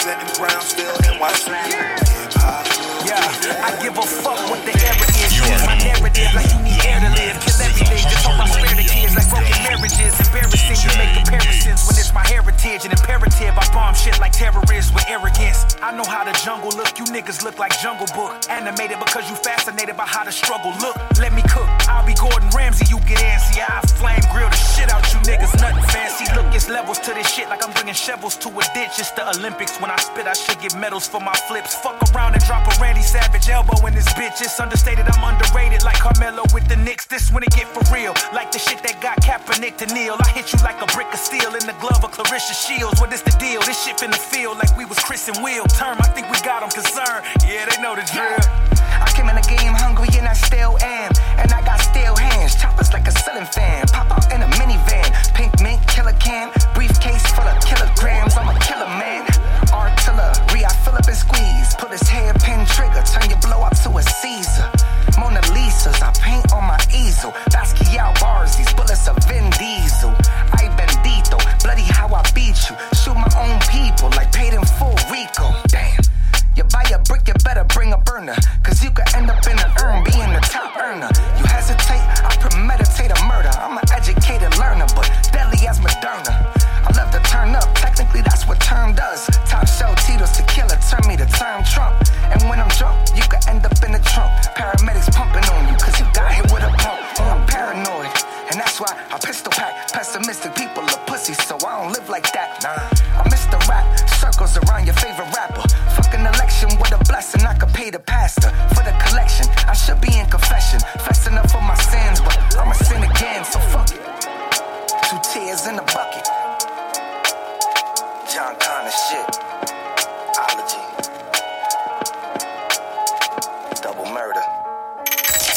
Platinum Brown, still NYC. Yeah, I give a fuck what the era is. Here's my narrative, like you need air to live. Kill everything, just hope I spare the kids. Like broken marriages, embarrassing. You make comparisons when it's my heritage and imperative. I bomb shit like terrorists with arrogance. I know how the jungle look. You niggas look like Jungle Book. Animated because you fascinated by how the struggle look. Let me cook. I'll be Gordon Ramsay. You get antsy. I flame grill the shit out you niggas. Nothing fancy. Look, it's levels to this shit. Like I'm bringing shovels to a ditch. It's the Olympics. When I spit, I should get medals for my flips. Fuck around and drop a Randy Savage elbow in this bitch. It's understated. I'm underrated like Carmelo with the Knicks. This when it get for real. Like the shit that got Kaepernick to kneel. I hit you like a brick of steel in the glove of Clarissa Shields. What is the deal? This shit finna feel like we was Chris and Will. Term, I think we got them concerned. Yeah, they know the drill. I came in the game hungry and I still am. And I got steel hands, choppers like a ceiling fan. Pop out in a minivan, pink mink, killer can. Briefcase full of kilograms, I'm a killer man. Artillery, I fill up and squeeze. Pull his hairpin trigger, turn your blow out to a Caesar.